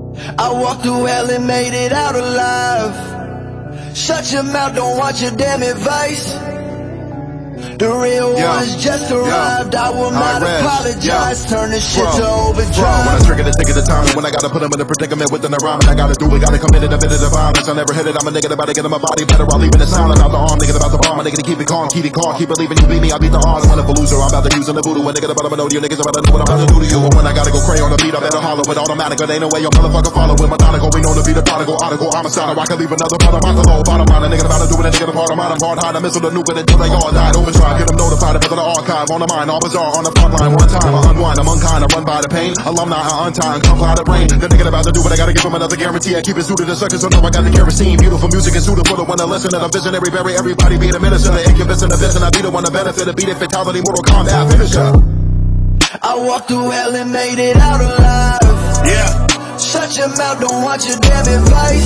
I walked through hell and made it out alive. Shut your mouth, don't want your damn advice. The real ones just arrived. I will not apologize. Turn this shit to overdrive. When I trigger the ticket of time, and when I gotta put them in a predicament within the rhyme, and I gotta do it, gotta commit it, a bit of the violence. I never hit it, I'm a nigga about to get in my body better while leaving it silent out the arm. Nigga about the bomb, a nigga to keep it calm, keep believing you beat me, I beat the odds. When I'm a loser, I'm about to use in the voodoo. A nigga about to know you, niggas about to know what I'm about to do to you. And when I gotta go cray on the beat, I better holler with automatic. There ain't no way your motherfucker follow with methodical. We know to be the prodigal, article, homicide. I can leave another brother on the low. Bottom line, a nigga about to do it, a nigga the part of mine. I'm hard high, the missile, the nuke it until they all died. Overdrive, get them notified. To the archive, on the mind, all bizarre, on the front line. One time, I unwind, I'm unkind, I run by the pain. Alumni, I untie and come by the brain. The nigga about to do what I gotta give him another guarantee. I keep it suited to suckers, so know I got the kerosene. Beautiful music and suited for the one to listen. And I'm visionary, bury everybody being a minister. The incubus and the vision, I be the one to benefit. A beat it, fatality, Mortal Kombat finisher. I walked through hell and made it out alive. Shut your mouth, don't want your damn advice.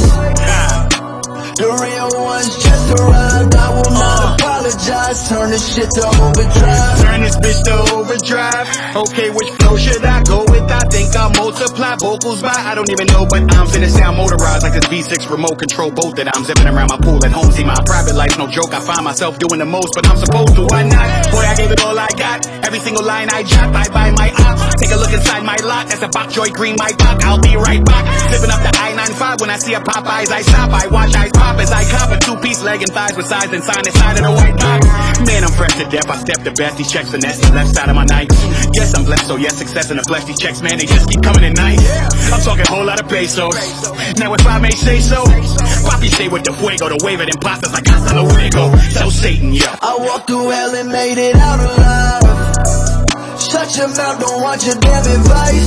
The real ones just arrived. I will not apologize. Turn this shit to overdrive. Turn this bitch to overdrive. Okay, which flow should I go with? I think I'll multiply vocals by I don't even know, but I'm finna sound motorized like this V6 remote control boat that I'm zipping around my pool at home. See, my private life's no joke. I find myself doing the most, but I'm supposed to. Why not? Boy, I gave it all I got. Every single line I jot, I buy my ops. Take a look inside my lot. That's a Bok Joy Green, my Bok. I'll be right back. Zipping up the I-95. When I see a Popeyes, I stop. I watch eyes pop as I cop a two-piece leg and thighs with sides and sign inside of the white box. Man, I'm fresh to death. I step the best. These checks finesse the left side of my nights. Yes, I'm blessed, so yes, success in the flesh. These checks, man, they just keep coming at night. I'm talking a whole lot of pesos. Now if I may say so, Papi say with the fuego, the wave it in pastas like hasta luego. So Satan, yeah. I walked through hell and made it out alive. Shut your mouth, don't want your damn advice.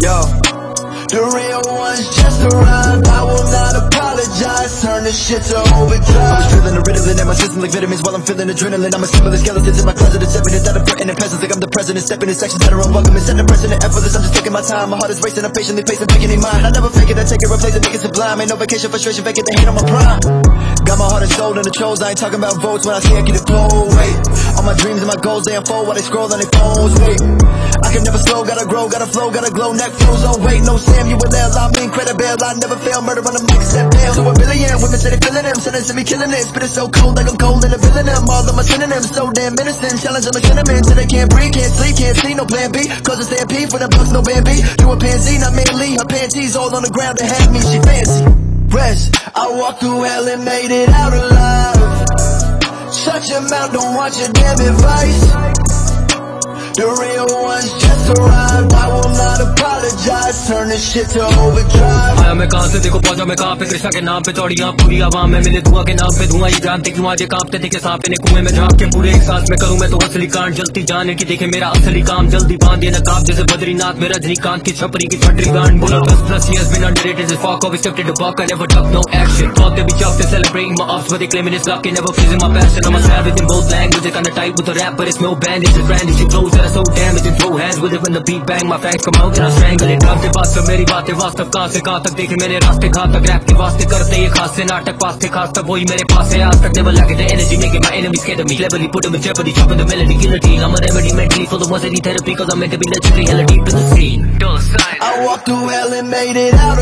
The real ones just arrived. I will not apologize. Turn this shit to overdrive. I was drilling the Ritalin in my system like vitamins while I'm feeling adrenaline. I'm assembling skeletons in my closet. It's evident that I'm threatening presence like I'm the president. Stepping in sections that are unwelcome and setting precedent. Effortless, I'm just taking my time. My heart is racing. I'm patiently pacing, picking in mind. I never fake it. I take it, replace it, make it sublime. Ain't no vacation, frustration, vacant. The hate on my prime. Got my heart and soul in the trolls. I ain't talking about votes when I see I get it flow. Wait, all my dreams and my goals they unfold while they scroll on their phones. Wait, I can never slow. Gotta grow, gotta flow, gotta glow. Neck flows on weight. No Samuel L. I'm incredible. I never fail. Murder on the mic, step down to a billion. Women say they feeling them, sentencing me killing it. Spit it so cold like I'm cold in a villain. All of my synonyms so damn menacing. Challenge on the cinnamon till they can't breathe, can't sleep, can't see. No plan B, cause it's stampede for the bucks, no Bambi. You a pansy, not manly. Her panties all on the ground to have me. She fancy. Rest. I walked through hell and made it out alive. Shut your mouth, don't want your damn advice. The real ones just arrived. I will not apologize. Turn this shit to overdrive. आया मैं कहाँ से देखो पहुंचा मैं कहाँ पे कृष्णा के नाम पे चौड़ियाँ पूरी आवाम में मिले धुआं के नाम पे धुआं ये जानते क्यों आज ये कांपते थे कि सांप ने कुएं में झांक के पूरे एक सांस में करूँ मैं तो असली कांड जलती जाने की देखे मेरा असली काम जल्दी बांध ये नकाब जैसे बद्रीनाथ में रजनीकांत की छपरी की छटरी गांड बोला 10+ years been underrated as fuck always stepped to buck I never duck no action thought they be chuffed they celebrating my ups but they claiming it's lucky never freezing my passion I'm a savage in both languages kinda tight with the rap but it's no band it's a brand it's flows that are so damaging throw hands with it when the beat bang my facts come out and I strangle it drum से बात कर मेरी बातें वास्तव कहाँ से कहाँ तक देखे मैंने रास्ते कहाँ तक रैप के वास्ते करते ये खास से नाटक वास्ते खास तक वही मेरे पास है आज तक never lack the energy making my enemies scared of me cleverly put them in jeopardy chopping the melody guillotine I'm a remedy mentally for the ones that need therapy cause I'm meant to be legendary hella deep in the scene I walked through hell and made it out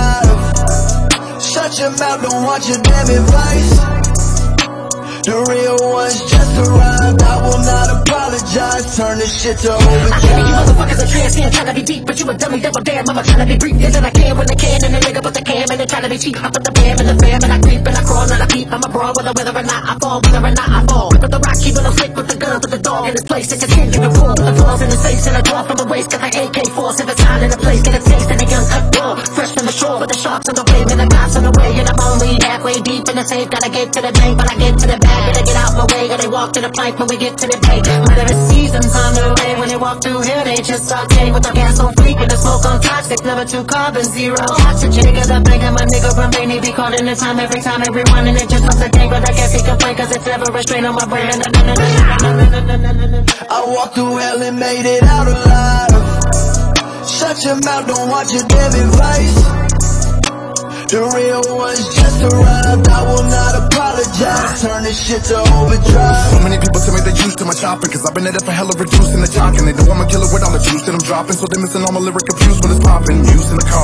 alive. Shut your mouth, don't want your damn advice. The real ones just arrived. I will not apologize. Turn this shit to overdrive. I hear you motherfuckers are transient, trying to be deep, but you a dummy, double damn. I'm trying to be brief, and I can when I can, and the nigga put the cam, and they trying to be cheap. I put the bam in the fam, and I creep, and I crawl, and I peep. I'm abroad, whether or not I fall, whether or not I fall. With the rock, keeping a flick with the gun, with the dog in his place. It's a can't give a fool. With the flaws in the safes, and I draw from the waist, got my AK-4, if it's hot in the place, get a taste, and a gun cut raw. Fresh from the shore, with the sharks on the wave, and the cops on the way, and I'm only halfway deep in the safe. Gotta get to the bank, but I get to the bag, gotta get out my way. They walk to the plank when we get to the bay. Whether it's seasons on the way, when they walk through here, they just saute with the gas on fleek, with the smoke on toxic, number 2 carbon, 0 oxygen. Cause I'm thinking my nigga from Bainey be calling the time every time, everyone, and it just must a day, but I guess he complain cause it's never a strain on my brain. I walked through hell and made it out alive. Shut your mouth, don't want your damn advice. The real ones just arrived. I will not apologize. Turn this shit to overdrive. So many people tell me they used to my chopping, cause I've been at it for hella reducing the jocking. They know I'm a killer with all the juice that I'm dropping, so they missing all my lyric abuse when it's popping. Use in the coffin.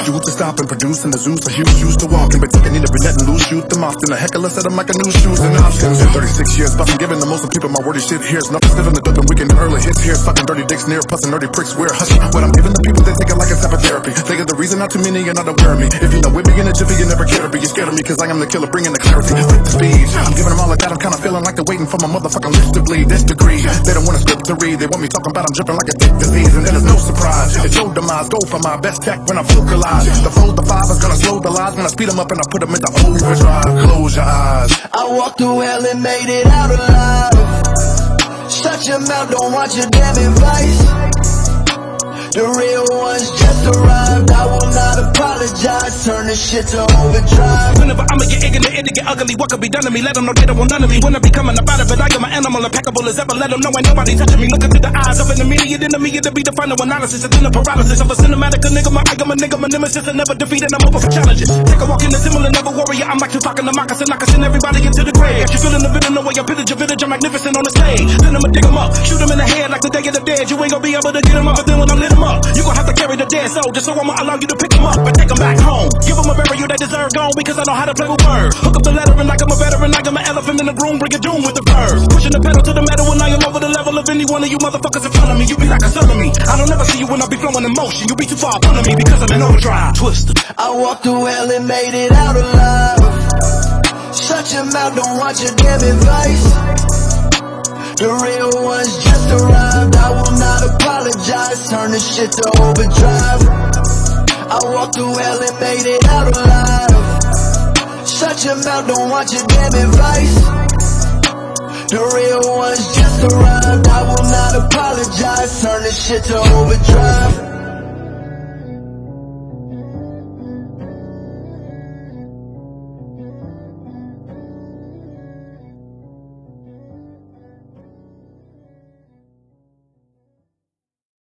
Youth to stop and produce in the Zeus, a huge shoes to walk in, but you need to be letting loose, shoot them often. A heckler set them like a new shoes and options. In 36 years, bustin' giving the most of people my wordy shit here's nothing still in the dope and we can early hits here. Fucking dirty dicks near, pussing nerdy pricks we're hushing. What I'm giving the people, they take it like a type of therapy. They get the reason not too many are not aware of me. If you know with me in a jiffy, you never care to be. You're scared of me cause I am the killer, bringing the clarity. Flip the speed, I'm giving them all of that. I'm kinda feeling like they're waiting for my motherfucking lips to bleed. This degree, they don't want a script to read. They want me talking about I'm dripping like a dick disease. And then there's no surprise, it's your demise. Go for my best tech when I vocalize. The flow, the five is gonna slow the lies. When I speed them up and I put them into overdrive. Close your eyes. I walked through hell and made it out alive. Shut your mouth, don't watch your damn advice. The real ones just arrived. I will not apologize. Turn this shit to overdrive. Whenever I'ma get ignorant, it'll get ugly. What could be done to me? Let them know they don't want none of me. When I be coming up out of it, I am an animal, impeccable as ever. Let them know ain't nobody touching me. Look into the eyes of an immediate enemy. It'll be the final analysis. It's in the paralysis of a cinematic enigma. I am a nigga, my nemesis, and never defeated. I'm open for challenges. Take a walk in the similar, never warrior. I'm like Tupac in the moccasin. I can send everybody into the grave. You feeling the villain, the way I pillage your village. I'm magnificent on the stage. Then I'ma dig them up, shoot them in the head like the Day of the Dead. You ain't gonna be able to get them up, but then when I lit them up, you gon' have to carry the dead soul, just so I'ma allow you to pick them up and take them back home. Give them a burial they deserve gone, because I know how to play with words. Hook up the lettering like I'm a veteran, like I'm an elephant in the room, bring it doom with the verbs. Pushing the pedal to the metal when I am over the level of any one of you motherfuckers in front of me. You be like a son of me. I don't ever see you when I be flowing in motion. You be too far front of me because I'm an overdrive. Twister. I walked through hell and made it out alive. Shut your mouth, don't watch your damn advice. The real ones just arrived. I will not apologize. Turn this shit to overdrive. I walked through hell and made it out alive. Shut your mouth, don't watch your damn advice. The real ones just arrived. I will not apologize. Turn this shit to overdrive.